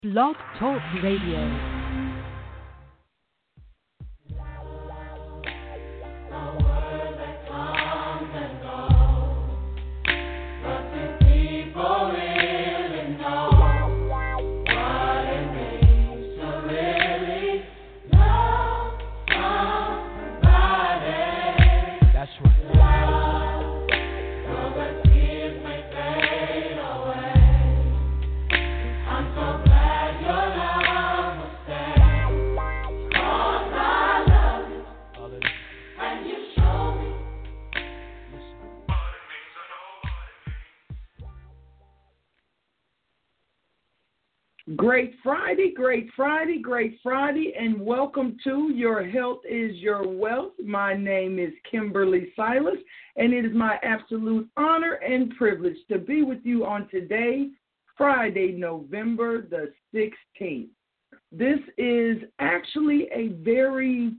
Blog Talk Radio. Great Friday, and welcome to Your Health is Your Wealth. My name is Kimberly Silas, and it is my absolute honor and privilege to be with you on today, Friday, November the 16th. This is actually a very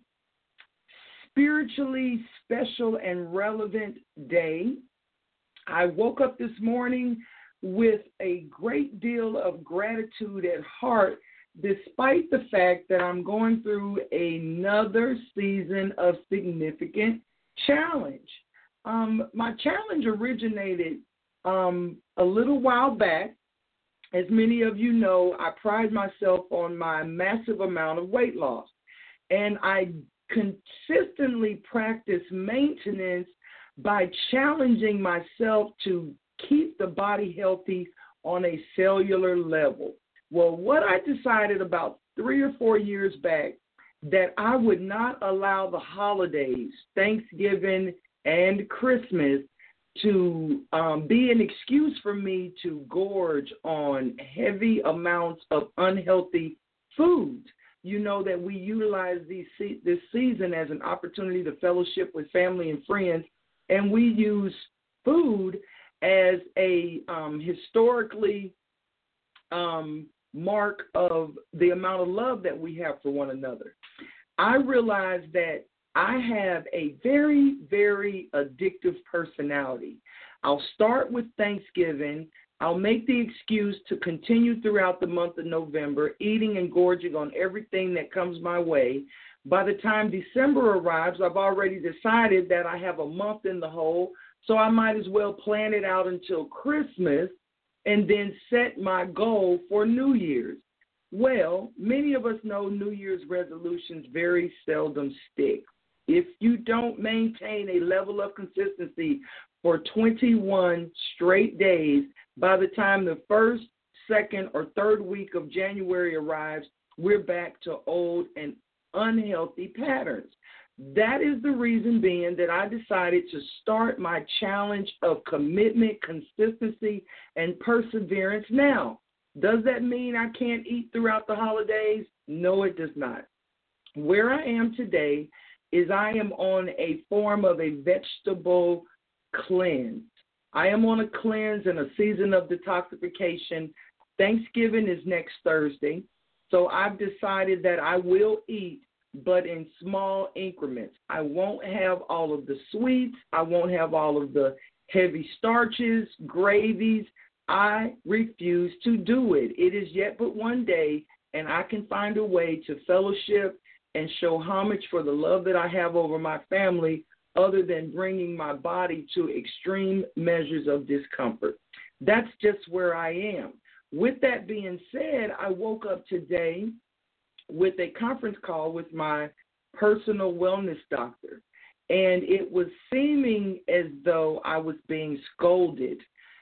spiritually special and relevant day. I woke up this morning with a great deal of gratitude at heart, despite the fact that I'm going through another season of significant challenge. My challenge originated a little while back. As many of you know, I pride myself on my massive amount of weight loss, and I consistently practice maintenance by challenging myself to keep the body healthy on a cellular level. Well, what I decided about 3 or 4 years back, that I would not allow the holidays, Thanksgiving and Christmas, to be an excuse for me to gorge on heavy amounts of unhealthy foods. You know that we utilize this season as an opportunity to fellowship with family and friends, and we use food as a historically mark of the amount of love that we have for one another. I realize that I have a very, very addictive personality. I'll start with Thanksgiving. I'll make the excuse to continue throughout the month of November, eating and gorging on everything that comes my way. By the time December arrives, I've already decided that I have a month in the hole, so I might as well plan it out until Christmas and then set my goal for New Year's. Well, many of us know New Year's resolutions very seldom stick. If you don't maintain a level of consistency for 21 straight days, by the time the first, second, or third week of January arrives, we're back to old and unhealthy patterns. That is the reason being that I decided to start my challenge of commitment, consistency, and perseverance now. Does that mean I can't eat throughout the holidays? No, it does not. Where I am today is I am on a form of a vegetable cleanse. I am on a cleanse and a season of detoxification. Thanksgiving is next Thursday, so I've decided that I will eat, but in small increments. I won't have all of the sweets. I won't have all of the heavy starches, gravies. I refuse to do it. It is yet but one day, and I can find a way to fellowship and show homage for the love that I have over my family, other than bringing my body to extreme measures of discomfort. That's just where I am. With that being said, I woke up today with a conference call with my personal wellness doctor, and it was seeming as though I was being scolded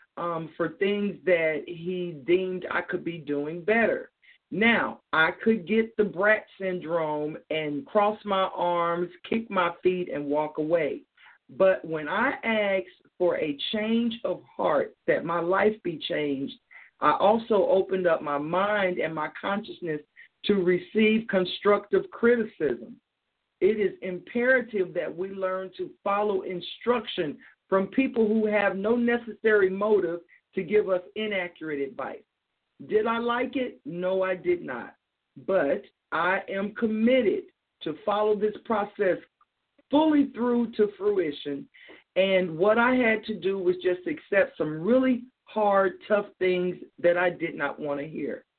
for things that he deemed I could be doing better. Now, I could get the brat syndrome and cross my arms, kick my feet, and walk away. But when I asked for a change of heart, that my life be changed, I also opened up my mind and my consciousness to receive constructive criticism. It is imperative that we learn to follow instruction from people who have no necessary motive to give us inaccurate advice. Did I like it? No, I did not. But I am committed to follow this process fully through to fruition. And what I had to do was just accept some really hard, tough things that I did not want to hear.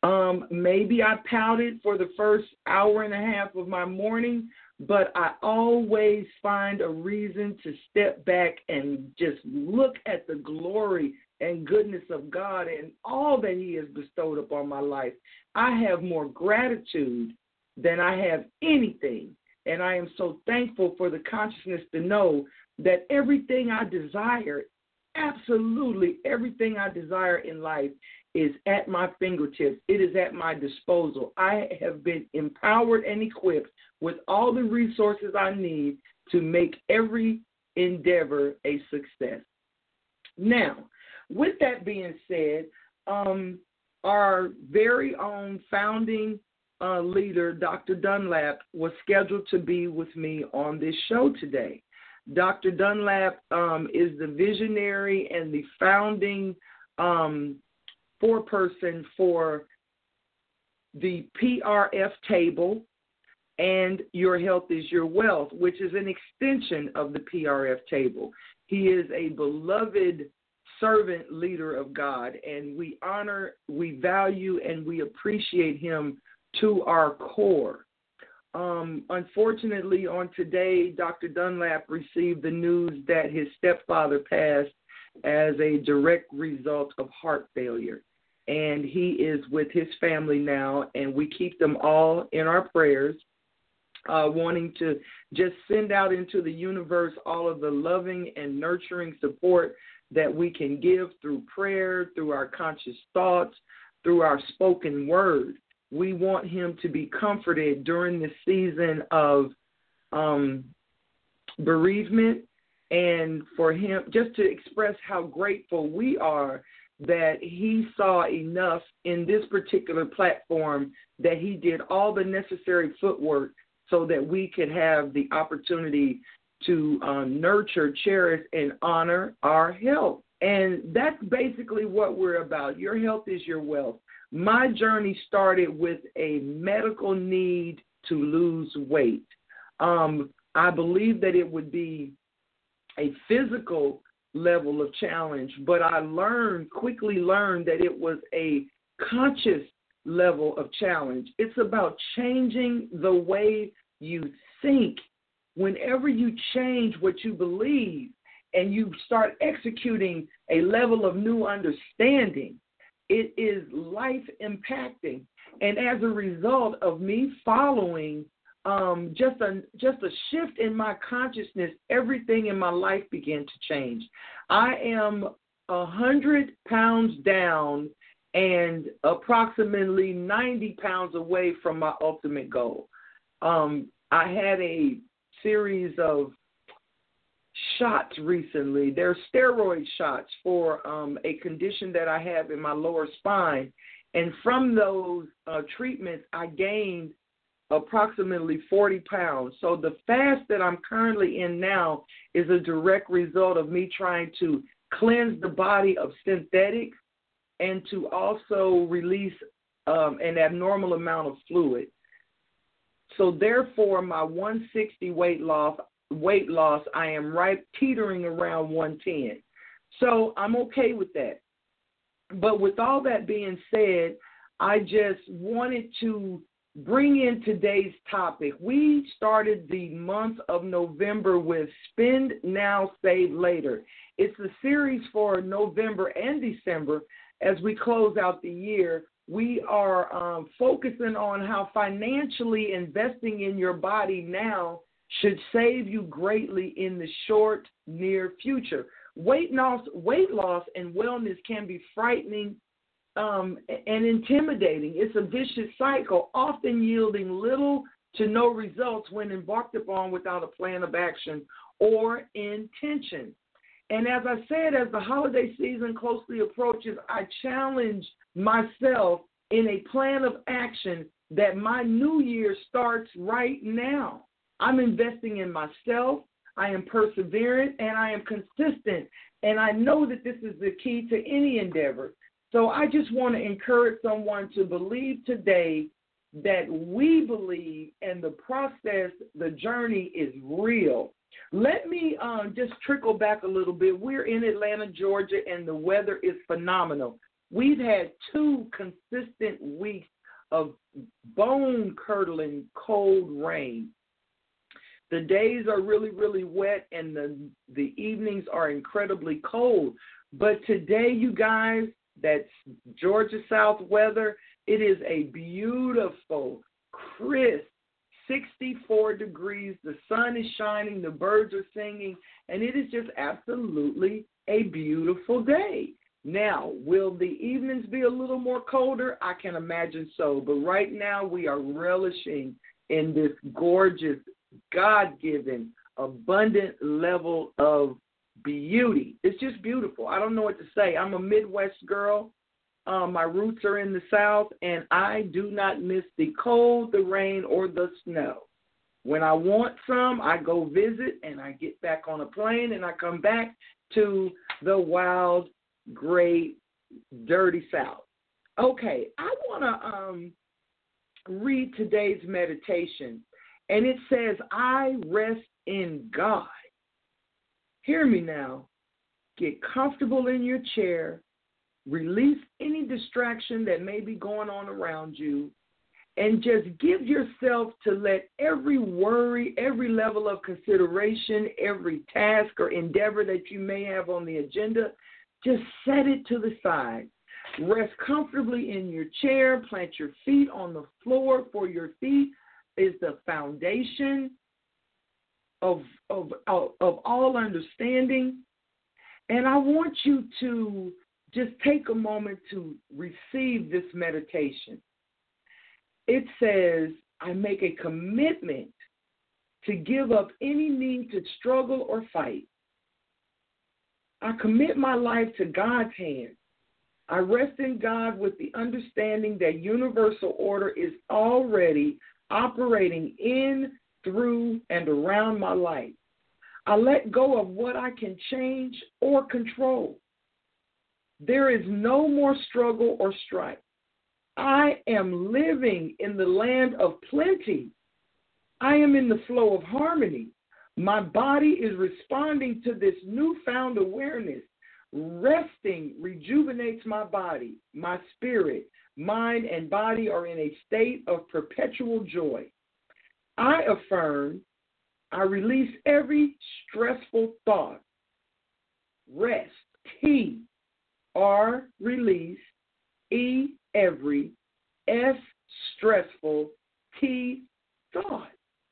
Maybe I pouted for the first hour and a half of my morning, but I always find a reason to step back and just look at the glory and goodness of God and all that He has bestowed upon my life. I have more gratitude than I have anything, and I am so thankful for the consciousness to know that everything I desire, absolutely everything I desire in life, is at my fingertips. It is at my disposal. I have been empowered and equipped with all the resources I need to make every endeavor a success. Now, with that being said, our very own founding leader, Dr. Dunlap, was scheduled to be with me on this show today. Dr. Dunlap is the visionary and the founding foreperson for the PRF table and Your Health is Your Wealth, which is an extension of the PRF table. He is a beloved servant leader of God, and we honor, we value, and we appreciate him to our core. Unfortunately, on today, Dr. Dunlap received the news that his stepfather passed as a direct result of heart failure. And he is with his family now, and we keep them all in our prayers, wanting to just send out into the universe all of the loving and nurturing support that we can give through prayer, through our conscious thoughts, through our spoken word. We want him to be comforted during this season of bereavement, and for him just to express how grateful we are that he saw enough in this particular platform that he did all the necessary footwork so that we could have the opportunity to nurture, cherish, and honor our health. And that's basically what we're about. Your health is your wealth. My journey started with a medical need to lose weight. I believe that it would be a physical level of challenge, but I quickly learned that it was a conscious level of challenge. It's about changing the way you think. Whenever you change what you believe and you start executing a level of new understanding, it is life impacting. And as a result of me following just a shift in my consciousness, everything in my life began to change. I am 100 pounds down and approximately 90 pounds away from my ultimate goal. I had a series of shots recently. They're steroid shots for a condition that I have in my lower spine. And from those treatments, I gained approximately 40 pounds. So the fast that I'm currently in now is a direct result of me trying to cleanse the body of synthetics and to also release an abnormal amount of fluid. So therefore, my 160 weight loss, I am right teetering around 110. So I'm okay with that. But with all that being said, I just wanted to bring in today's topic. We started the month of November with Spend Now, Save Later. It's a series for November and December. As we close out the year, we are focusing on how financially investing in your body now should save you greatly in the short, near future. Weight loss and wellness can be frightening and intimidating. It's a vicious cycle, often yielding little to no results when embarked upon without a plan of action or intention. And as I said, as the holiday season closely approaches, I challenge myself in a plan of action that my new year starts right now. I'm investing in myself, I am perseverant, and I am consistent. And I know that this is the key to any endeavor. So I just want to encourage someone to believe today that we believe, and the process, the journey is real. Let me just trickle back a little bit. We're in Atlanta, Georgia, and the weather is phenomenal. We've had 2 consistent weeks of bone-curdling cold rain. The days are really, really wet, and the evenings are incredibly cold. But today, you guys, that's Georgia South weather. It is a beautiful, crisp 64 degrees. The sun is shining. The birds are singing. And it is just absolutely a beautiful day. Now, will the evenings be a little more colder? I can imagine so. But right now, we are relishing in this gorgeous, God-given, abundant level of beauty. It's just beautiful. I don't know what to say. I'm a Midwest girl. My roots are in the South, and I do not miss the cold, the rain, or the snow. When I want some, I go visit, and I get back on a plane, and I come back to the wild, great, dirty South. Okay, I want to read today's meditation. And it says, I rest in God. Hear me now. Get comfortable in your chair. Release any distraction that may be going on around you. And just give yourself to let every worry, every level of consideration, every task or endeavor that you may have on the agenda, just set it to the side. Rest comfortably in your chair. Plant your feet on the floor. For your feet is the foundation of all understanding. And I want you to just take a moment to receive this meditation. It says, I make a commitment to give up any need to struggle or fight. I commit my life to God's hands. I rest in God with the understanding that universal order is already operating in, through, and around my life. I let go of what I can change or control. There is no more struggle or strife. I am living in the land of plenty. I am in the flow of harmony. My body is responding to this newfound awareness. Resting rejuvenates my body. My spirit, mind, and body are in a state of perpetual joy. I affirm, I release every stressful thought. Rest, T, R, release, E, every, S, stressful, T, thought.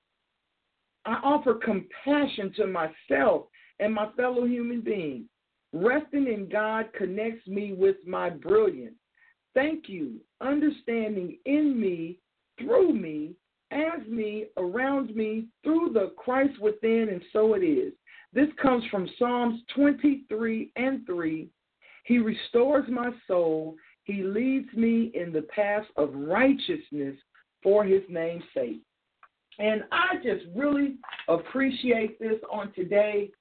I offer compassion to myself and my fellow human beings. Resting in God connects me with my brilliance. Thank you, understanding in me, through me, as me, around me, through the Christ within, and so it is. This comes from Psalms 23:3. He restores my soul. He leads me in the path of righteousness for his name's sake. And I just really appreciate this on today.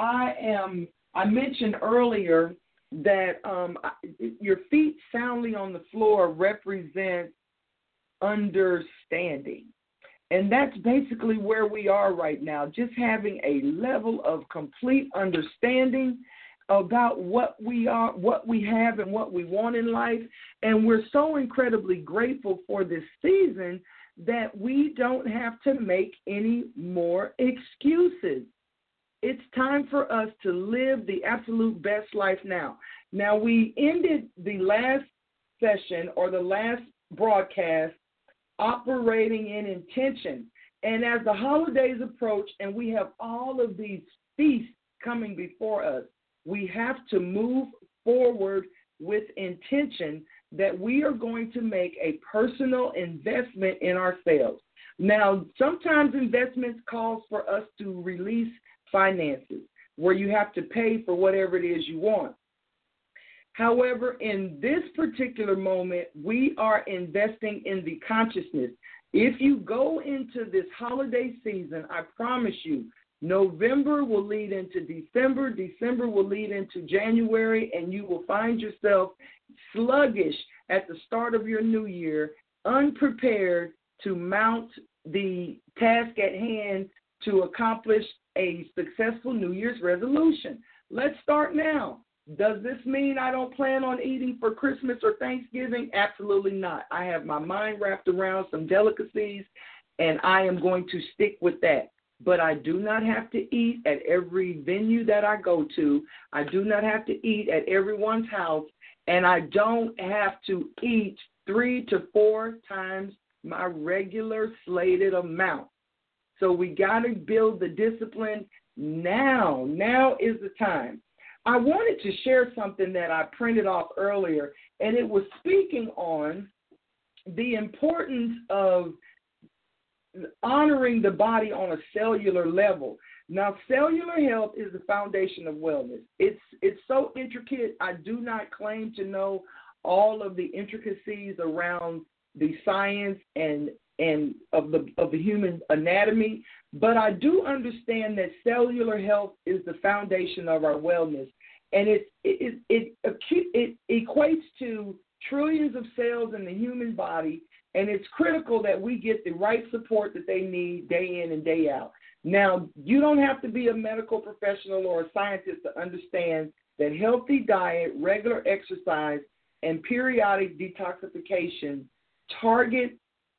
I mentioned earlier that your feet soundly on the floor represent understanding. And that's basically where we are right now, just having a level of complete understanding about what we are, what we have, and what we want in life. And we're so incredibly grateful for this season that we don't have to make any more excuses. It's time for us to live the absolute best life now. Now, we ended the last session or the last broadcast operating in intention. And as the holidays approach and we have all of these feasts coming before us, we have to move forward with intention that we are going to make a personal investment in ourselves. Now, sometimes investments call for us to release finances, where you have to pay for whatever it is you want. However, in this particular moment, we are investing in the consciousness. If you go into this holiday season, I promise you, November will lead into December, December will lead into January, and you will find yourself sluggish at the start of your new year, unprepared to mount the task at hand to accomplish a successful New Year's resolution. Let's start now. Does this mean I don't plan on eating for Christmas or Thanksgiving? Absolutely not. I have my mind wrapped around some delicacies, and I am going to stick with that. But I do not have to eat at every venue that I go to. I do not have to eat at everyone's house, and I don't have to eat 3 to 4 times my regular slated amount. So we got to build the discipline now. Now is the time. I wanted to share something that I printed off earlier, and it was speaking on the importance of honoring the body on a cellular level. Now, cellular health is the foundation of wellness. It's so intricate. I do not claim to know all of the intricacies around the science and of the human anatomy, but I do understand that cellular health is the foundation of our wellness, and it equates to trillions of cells in the human body, and it's critical that we get the right support that they need day in and day out. Now, you don't have to be a medical professional or a scientist to understand that healthy diet, regular exercise, and periodic detoxification target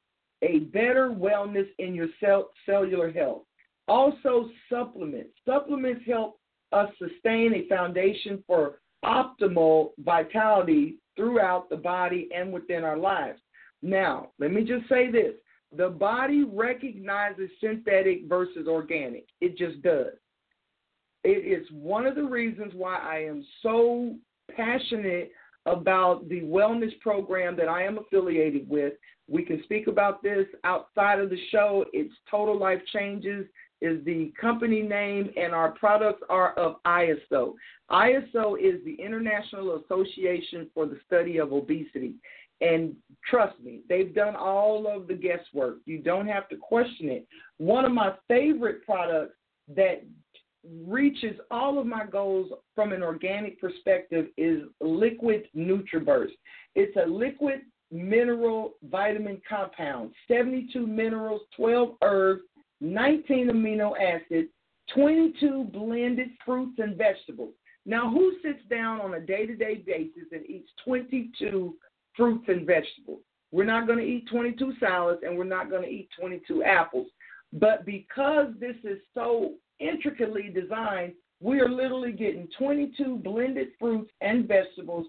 a better wellness in your cellular health. Also, supplements. Supplements help us sustain a foundation for optimal vitality throughout the body and within our lives. Now, let me just say this. The body recognizes synthetic versus organic. It just does. It is one of the reasons why I am so passionate about the wellness program that I am affiliated with. We can speak about this outside of the show. It's Total Life Changes is the company name, and our products are of ISO. ISO is the International Association for the Study of Obesity. And trust me, they've done all of the guesswork. You don't have to question it. One of my favorite products that reaches all of my goals from an organic perspective is Liquid NutriBurst. It's a liquid mineral vitamin compound, 72 minerals, 12 herbs, 19 amino acids, 22 blended fruits and vegetables. Now, who sits down on a day-to-day basis and eats 22 fruits and vegetables? We're not going to eat 22 salads, and we're not going to eat 22 apples. But because this is so intricately designed, we are literally getting 22 blended fruits and vegetables,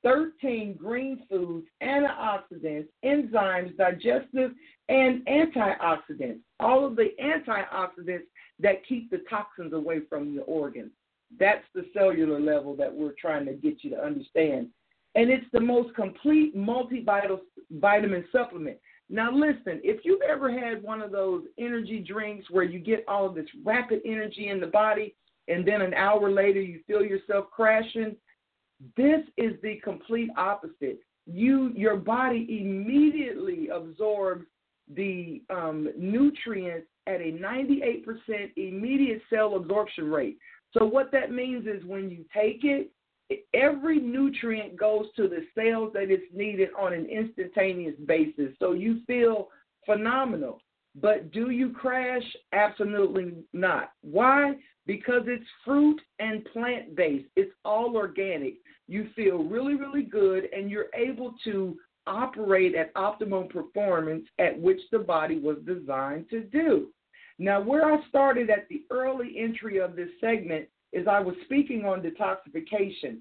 13 green foods, antioxidants, enzymes, digestive, and antioxidants. All of the antioxidants that keep the toxins away from your organs. That's the cellular level that we're trying to get you to understand. And it's the most complete multivitamin supplement. Now, listen, if you've ever had one of those energy drinks where you get all of this rapid energy in the body and then an hour later you feel yourself crashing, this is the complete opposite. Your body immediately absorbs the nutrients at a 98% immediate cell absorption rate. So what that means is when you take it, every nutrient goes to the cells that it's needed on an instantaneous basis. So you feel phenomenal. But do you crash? Absolutely not. Why? Because it's fruit and plant-based. It's all organic. You feel really, really good, and you're able to operate at optimum performance at which the body was designed to do. Now, where I started at the early entry of this segment is I was speaking on detoxification.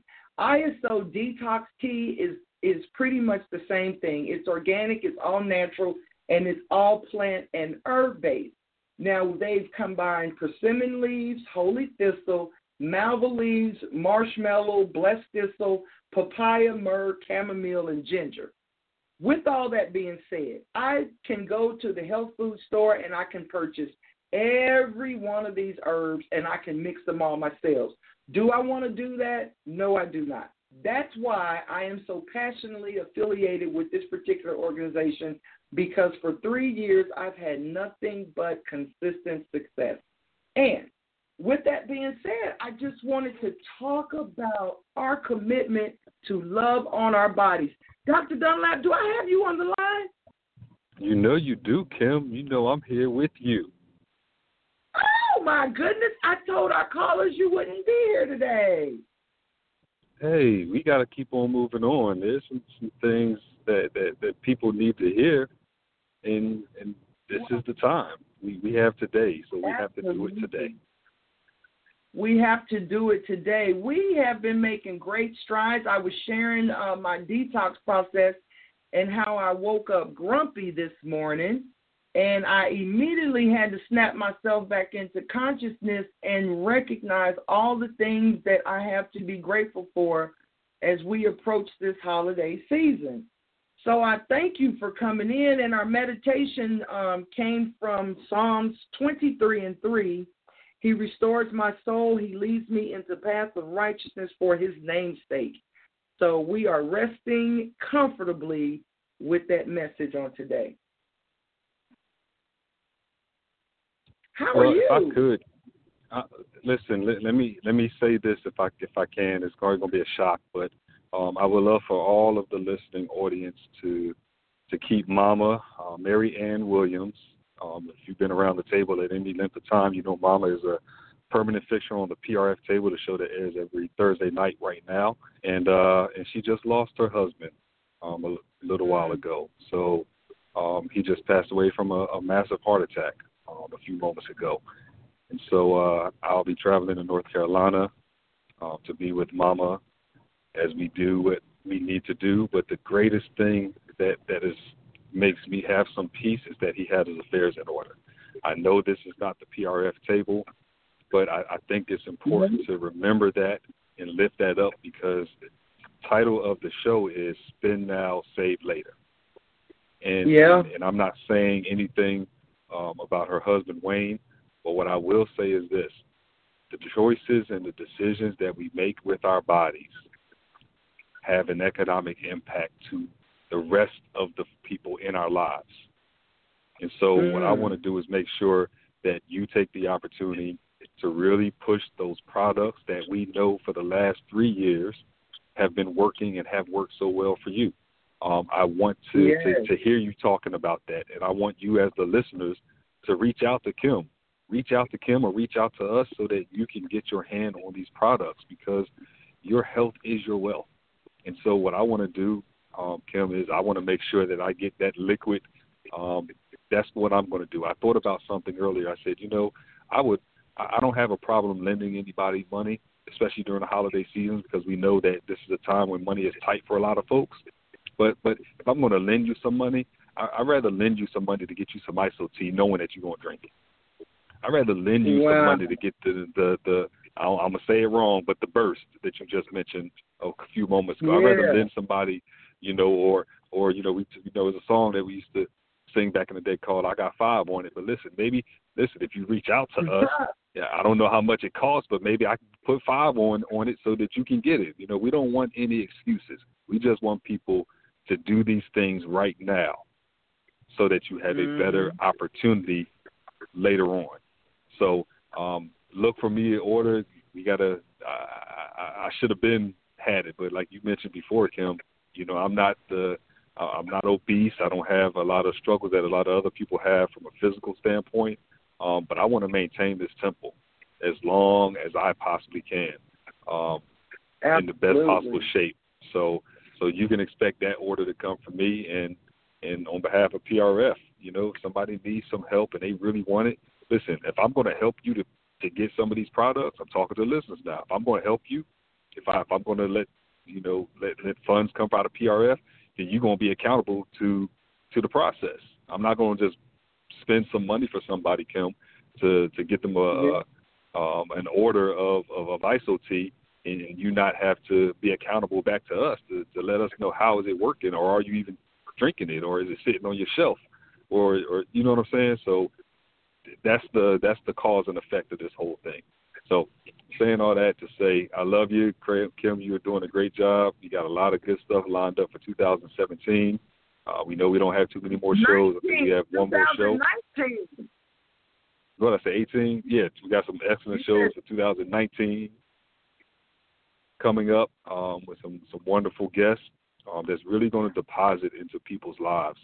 ISO Detox Tea is pretty much the same thing. It's organic, it's all natural, and it's all plant and herb-based. Now, they've combined persimmon leaves, holy thistle, malva leaves, marshmallow, blessed thistle, papaya, myrrh, chamomile, and ginger. With all that being said, I can go to the health food store and I can purchase every one of these herbs and I can mix them all myself. Do I want to do that? No, I do not. That's why I am so passionately affiliated with this particular organization, because for 3 years I've had nothing but consistent success. And with that being said, I just wanted to talk about our commitment to love on our bodies. Dr. Dunlap, do I have you on the line? You know you do, Kim. You know I'm here with you. Oh, my goodness. I told our callers you wouldn't be here today. hey, we got to keep on moving on. There's some things that people need to hear, and this is the time. We have today, so we have to do it today. We have to do it today. We have been making great strides. I was sharing my detox process and how I woke up grumpy this morning, and I immediately had to snap myself back into consciousness and recognize all the things that I have to be grateful for as we approach this holiday season. So I thank you for coming in, and our meditation came from Psalms 23:3. He restores my soul. He leads me into paths of righteousness for his name's sake. So we are resting comfortably with that message on today. How are you? If I could, listen. Let me say this if I can. It's probably going to be a shock, but I would love for all of the listening audience to keep Mama Mary Ann Williams. If you've been around the table at any length of time, you know Mama is a permanent fixture on the PRF table, the show that airs every Thursday night right now. And she just lost her husband a little while ago. So he just passed away from a massive heart attack a few moments ago. And so I'll be traveling to North Carolina to be with Mama as we do what we need to do. But the greatest thing that makes me have some peace is that he had his affairs in order. I know this is not the PRF table, but I think it's important to remember that and lift that up, because the title of the show is Spend Now, Save Later. And I'm not saying anything about her husband, Wayne, but what I will say is this: the choices and the decisions that we make with our bodies have an economic impact to the rest of the people in our lives. And so what I want to do is make sure that you take the opportunity to really push those products that we know for the last 3 years have been working and have worked so well for you. I want to hear you talking about that, and I want you as the listeners to reach out to Kim. Reach out to Kim or reach out to us so that you can get your hand on these products, because your health is your wealth. And so what I want to do, Kim, is I want to make sure that I get that liquid. That's what I'm going to do. I thought about something earlier. I said, I don't have a problem lending anybody money, especially during the holiday season, because we know that this is a time when money is tight for a lot of folks. But if I'm going to lend you some money, I'd rather lend you some money to get you some ISO tea, knowing that you're going to drink it. I'd rather lend you some money to get the I'm going to say it wrong, but the burst that you just mentioned a few moments ago. I'd rather lend somebody, or there's a song that we used to sing back in the day called I Got Five on it. But listen, if you reach out to us, I don't know how much it costs, but maybe I can put $5 on it so that you can get it. We don't want any excuses. We just want people to do these things right now so that you have a better opportunity later on. So look for me in order. We gotta. I should have had it, but like you mentioned before, Kim, I'm not obese. I don't have a lot of struggles that a lot of other people have from a physical standpoint. But I want to maintain this temple as long as I possibly can, in the best possible shape. So you can expect that order to come from me, and on behalf of PRF, if somebody needs some help and they really want it, listen, if I'm going to help you to get some of these products, I'm talking to listeners now. If I'm going to help you, if I'm going to let funds come out of PRF, then you're going to be accountable to the process. I'm not going to just spend some money for somebody, Kim, to get them an order of ISO tea, and you not have to be accountable back to us to let us know how is it working, or are you even drinking it, or is it sitting on your shelf, or you know what I'm saying? So that's the cause and effect of this whole thing. So saying all that to say, I love you, Kim. You're doing a great job. You got a lot of good stuff lined up for 2017. We know we don't have too many more shows. I think we have one more show. 2019. What did I say, 18? Yeah, we got some excellent shows for 2019 coming up with some wonderful guests that's really going to deposit into people's lives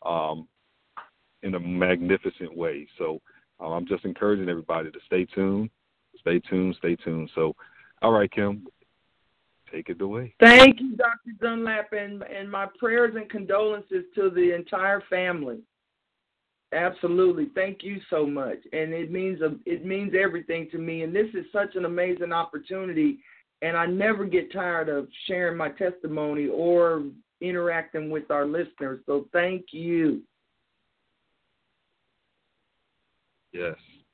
in a magnificent way. So I'm just encouraging everybody to stay tuned. So, all right, Kim, Take it away. Thank you, Dr. Dunlap, and my prayers and condolences to the entire family. Absolutely. Thank you so much. And it means everything to me. And this is such an amazing opportunity. And I never get tired of sharing my testimony or interacting with our listeners. So thank you. Yes.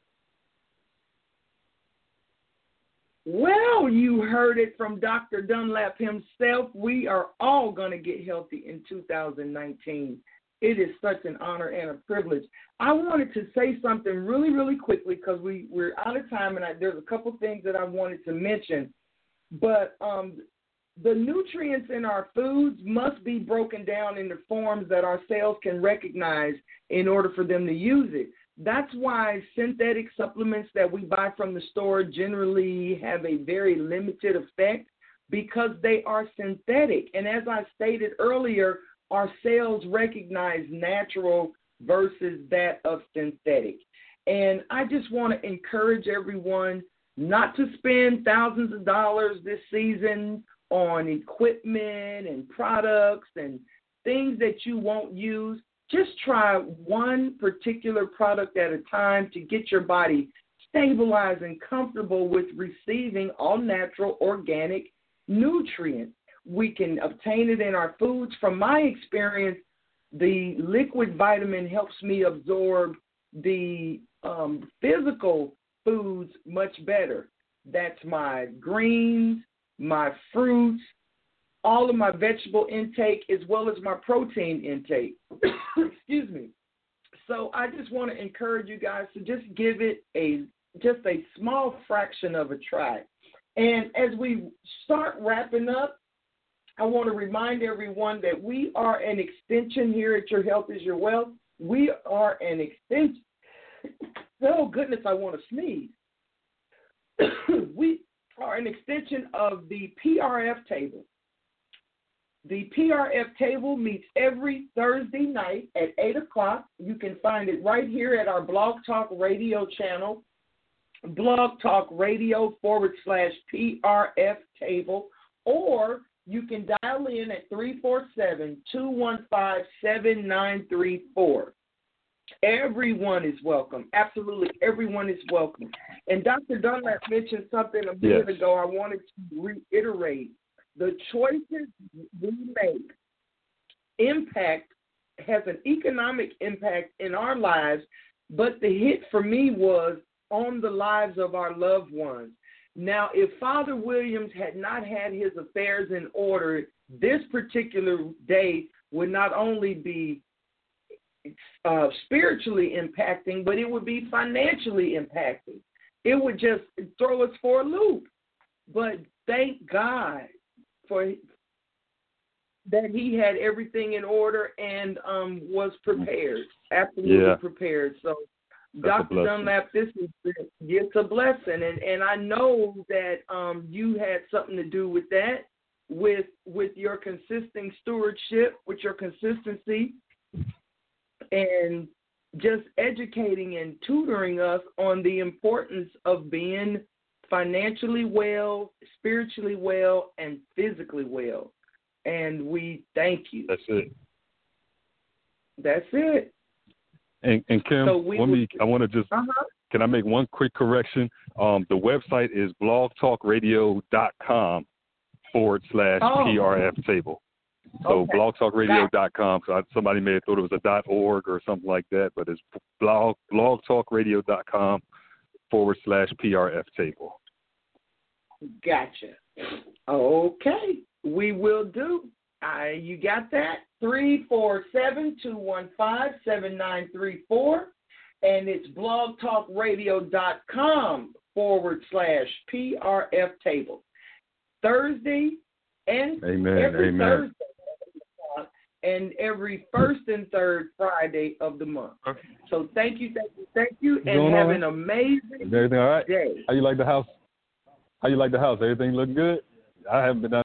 Well, you heard it from Dr. Dunlap himself. We are all going to get healthy in 2019. It is such an honor and a privilege. I wanted to say something really, really quickly because we're out of time, and there's a couple things that I wanted to mention. But the nutrients in our foods must be broken down into forms that our cells can recognize in order for them to use it. That's why synthetic supplements that we buy from the store generally have a very limited effect because they are synthetic. And as I stated earlier, our cells recognize natural versus that of synthetic. And I just want to encourage everyone not to spend thousands of dollars this season on equipment and products and things that you won't use. Just try one particular product at a time to get your body stabilized and comfortable with receiving all natural organic nutrients. We can obtain it in our foods. From my experience, the liquid vitamin helps me absorb the physical foods much better. That's my greens, my fruits, all of my vegetable intake, as well as my protein intake. Excuse me. So I just want to encourage you guys to just give it a small fraction of a try. And as we start wrapping up, I want to remind everyone that we are an extension here at Your Health is Your Wealth. We are an extension. Oh, goodness, I want to sneeze. We are an extension of the PRF table. The PRF table meets every Thursday night at 8 o'clock. You can find it right here at our Blog Talk Radio channel, Blog Talk Radio /PRF table, or you can dial in at 347-215-7934. Everyone is welcome. Absolutely everyone is welcome. And Dr. Dunlap mentioned something a minute ago I wanted to reiterate. The choices we make has an economic impact in our lives, but the hit for me was on the lives of our loved ones. Now, if Father Williams had not had his affairs in order, this particular day would not only be spiritually impacting, but it would be financially impacting. It would just throw us for a loop. But thank God for that he had everything in order and was prepared, absolutely prepared. So, Dr. Dunlap, it's a blessing, and I know that you had something to do with that, with your consistent stewardship, with your consistency, and just educating and tutoring us on the importance of being financially well, spiritually well, and physically well. And we thank you. That's it. That's it. And Kim, I want to just, can I make one quick correction? The website is blogtalkradio.com /PRF table. So blogtalkradio.com. So somebody may have thought it was a .org or something like that, but it's blogtalkradio.com /PRF table. Gotcha. Okay, we will do. You got that? 347-215-7934, and it's blogtalkradio.com /PRF table. Thursday and every Thursday and every first and third Friday of the month. Okay. So thank you, and have an amazing everything all right? day. How you like the house? Everything look good? I haven't been down